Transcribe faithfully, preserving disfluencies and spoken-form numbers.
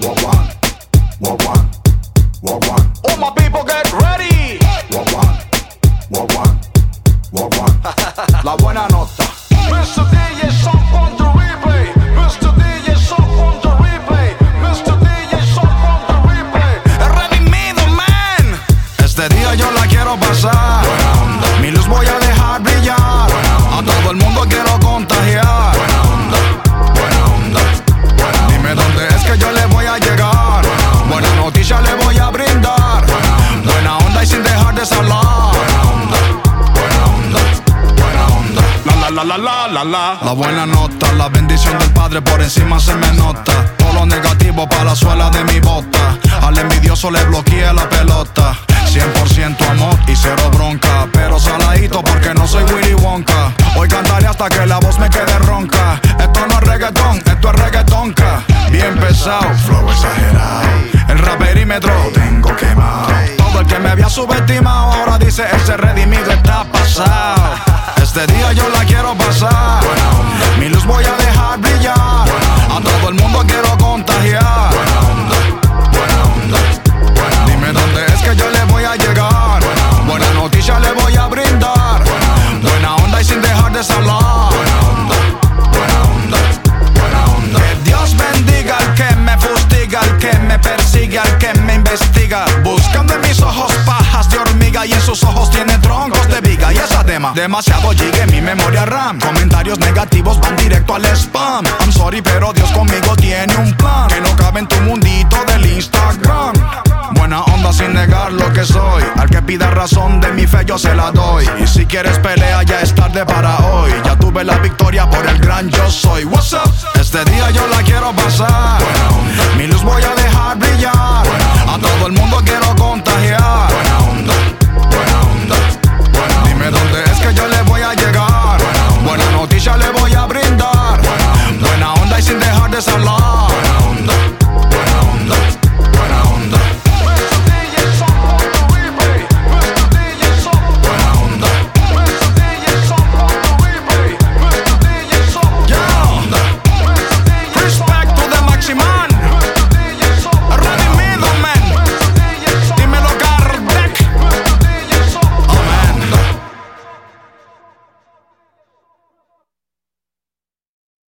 Wagwan, wagwan, wagwan. All my people get ready. Wagwan, wagwan, wagwan. La buena nota. mister D J Sharp on the replay. mister D J Sharp on the replay. mister D J Sharp on the replay. Redimido, man. Este día yo la quiero pasar. Buena onda. Mi luz voy a dejar brillar. Buena onda. A todo el mundo quiero contagiar. Buena onda, buena onda, buena onda. Dime dónde es que yo le voy a llegar. Buena, buena noticia le voy a brindar. Buena onda, buena onda y sin dejar de hablar. Buena onda, buena onda, buena onda. La la la la la la. La buena nota, la bendición del Padre por encima se me nota. Todo lo negativo para la suela de mi bota. Al envidioso le bloqueé la pelota. Cien por ciento amor y cero bronca. Pero saladito porque no soy Willy Wonka. Hoy cantaré hasta que la voz me quede ronca. Esto no es reggaetón, esto es reggaetonca. Bien pesado, flow exagerado. El raperímetro lo tengo quemado. Todo el que me había subestimado ahora dice ese redimido está pasado. Este día yo la quiero pasar. Buena onda. Mi luz voy a dejar brillar. Buena onda. A todo el mundo quiero contagiar. Buena onda, buena onda, buena onda. Dime dónde es que yo le voy a llegar. Buena onda. Buena noticia le voy a brindar. Buena onda, buena onda y sin dejar de hablar. Buena onda, buena onda, buena onda. Que Dios bendiga al que me fustiga, al que me persigue, al que me investiga. Buscando en mis ojos pajas de hormiga y en sus ojos tiene troncos de viga. Y esa tema, demasiado giga en mi memoria RAM. Comentarios negativos van directo al spam. I'm sorry, pero Dios conmigo tiene un plan que no cabe en tu mundito del Instagram. Buena onda sin negar lo que soy. Al que pida razón de mi fe yo se la doy. Y si quieres pelea ya es tarde para hoy. Ya tuve la victoria por el gran yo soy. What's up? Este día yo la quiero pasar. Buena onda.